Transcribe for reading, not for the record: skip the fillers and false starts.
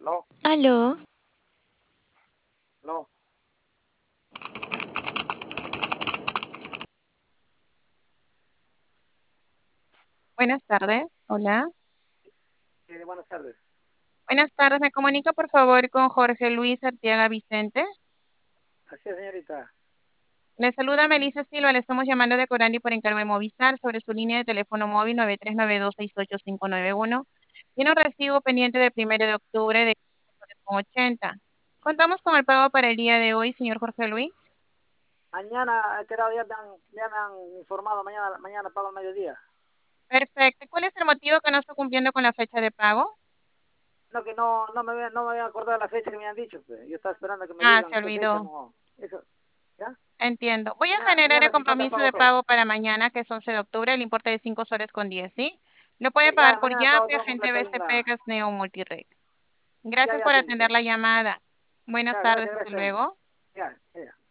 No, Aló, no. Buenas tardes, hola. Buenas tardes. Buenas tardes, me comunica por favor con Jorge Luis Arteaga Vicente. Así es, señorita. Le saluda Melissa Silva, le estamos llamando de Corandi por encargo de Movistar sobre su línea de teléfono móvil 9392685591. Tiene un recibo pendiente del 1 de octubre de 80. Contamos con el pago para el día de hoy, señor Jorge Luis. Mañana he quedado, ya me han informado, mañana pago al mediodía. Perfecto. ¿Cuál es el motivo que no está cumpliendo con la fecha de pago? No, que no me había acordado de la fecha que me han dicho, pues. Yo estaba esperando que me Ah, digan se qué fecha, olvidó. no. Eso, ¿ya? Entiendo. Voy a generar el Mañana sin falta compromiso pago de todo. pago para mañana, que es 11 de octubre, el importe de 5 soles con 10, ¿sí? Lo puede pagar Ya, por mañana pago Yape, todo Agente completo ahí en BCP, la... Gasneo Multirec. Ya, Gracias ya, por sí, sí. atender la llamada. Buenas Ya, tardes, gracias, hasta gracias. luego. Ya, ya.